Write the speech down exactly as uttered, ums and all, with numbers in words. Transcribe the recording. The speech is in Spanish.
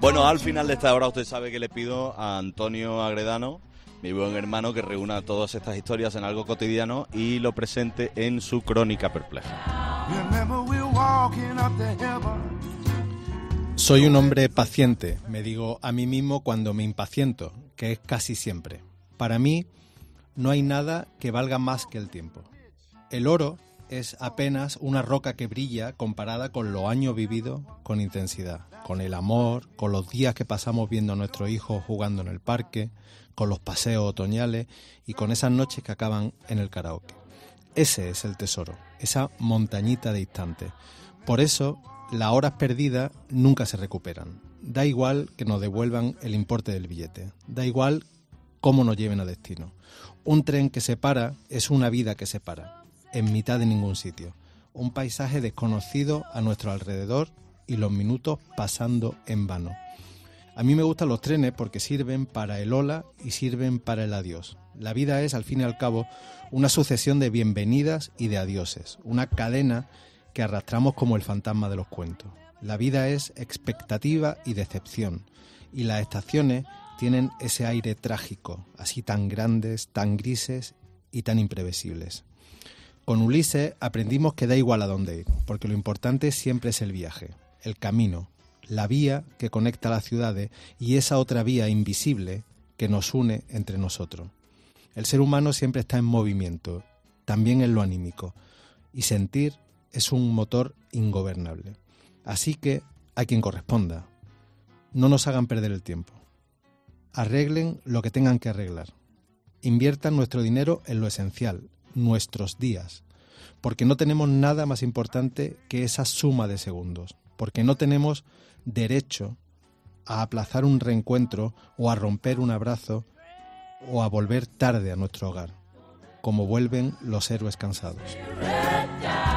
Bueno, al final de esta hora usted sabe que le pido a Antonio Agredano, mi buen hermano, que reúna todas estas historias en algo cotidiano y lo presente en su Crónica Perpleja. Soy un hombre paciente, me digo a mí mismo cuando me impaciento, que es casi siempre. Para mí no hay nada que valga más que el tiempo. El oro es apenas una roca que brilla comparada con los años vividos con intensidad, con el amor, con los días que pasamos viendo a nuestros hijos jugando en el parque, con los paseos otoñales y con esas noches que acaban en el karaoke. Ese es el tesoro, esa montañita de instantes. Por eso, las horas perdidas nunca se recuperan. Da igual que nos devuelvan el importe del billete, da igual cómo nos lleven a destino. Un tren que se para es una vida que se para, en mitad de ningún sitio. Un paisaje desconocido a nuestro alrededor y los minutos pasando en vano. A mí me gustan los trenes porque sirven para el hola y sirven para el adiós. La vida es, al fin y al cabo, una sucesión de bienvenidas y de adioses, una cadena que arrastramos como el fantasma de los cuentos. La vida es expectativa y decepción, y las estaciones tienen ese aire trágico, así tan grandes, tan grises y tan imprevisibles. Con Ulises aprendimos que da igual a dónde ir, porque lo importante siempre es el viaje, el camino, la vía que conecta las ciudades y esa otra vía invisible que nos une entre nosotros. El ser humano siempre está en movimiento, también en lo anímico, y sentir es un motor ingobernable. Así que a quien corresponda, no nos hagan perder el tiempo. Arreglen lo que tengan que arreglar. Inviertan nuestro dinero en lo esencial, nuestros días, porque no tenemos nada más importante que esa suma de segundos, porque no tenemos derecho a aplazar un reencuentro o a romper un abrazo o a volver tarde a nuestro hogar, como vuelven los héroes cansados.